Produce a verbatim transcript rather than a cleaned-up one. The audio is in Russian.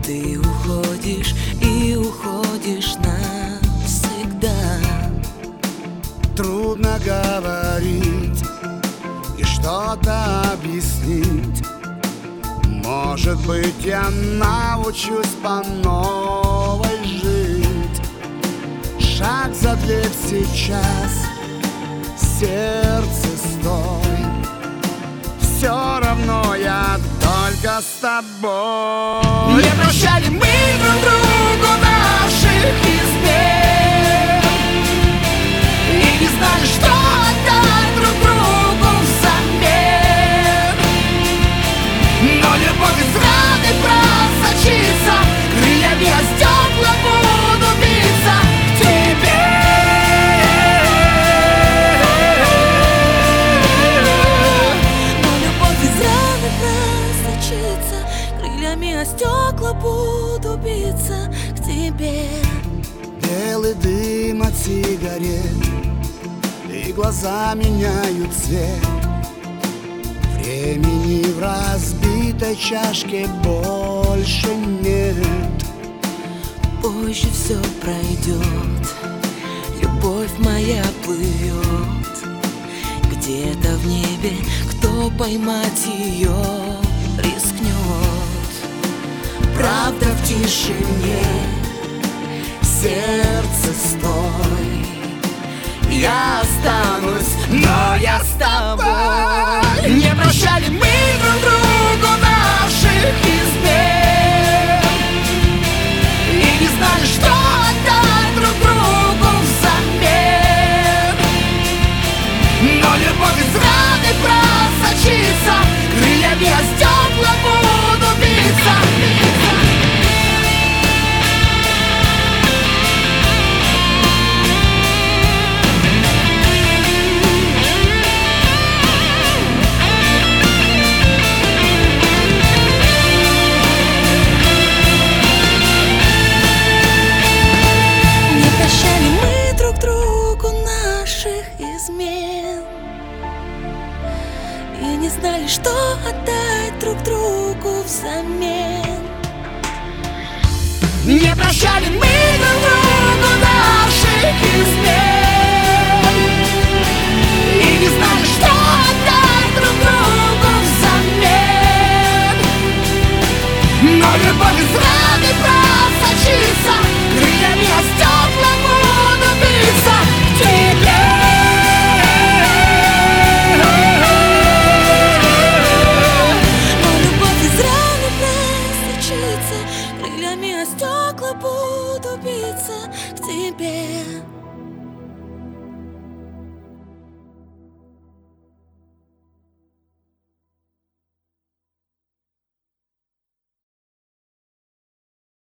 Ты уходишь и уходишь навсегда. Трудно говорить и что-то объяснить. Может быть, я научусь по новой жить. Шаг за дверь сейчас, сердце стой. Все равно я только с тобой. Не прощали мы друг другу наших измен и не знали, что отдать друг другу взамен. Но любовь из раны просочится, крыльями о стекла буду биться к тебе. Но любовь из раны просочится, крыльями о стекла буду биться к тебе. Белый дым от сигарет, и глаза меняют цвет. Времени в разбитой чашке больше нет. Позже все пройдет, любовь моя плывет. Где-то в небе кто поймать ее рискнет. Правда в тишине, сердце стой. Я останусь, но я с тобой. Не прощали мы друг другу наших измен и не знали, что отдать друг другу взамен. Но любовь из раны просочится, крыльями о стекла буду биться. И не знали, что отдать друг другу взамен. Не прощали мы друг другу наших измен и не знали, что отдать друг другу взамен. Но любовь из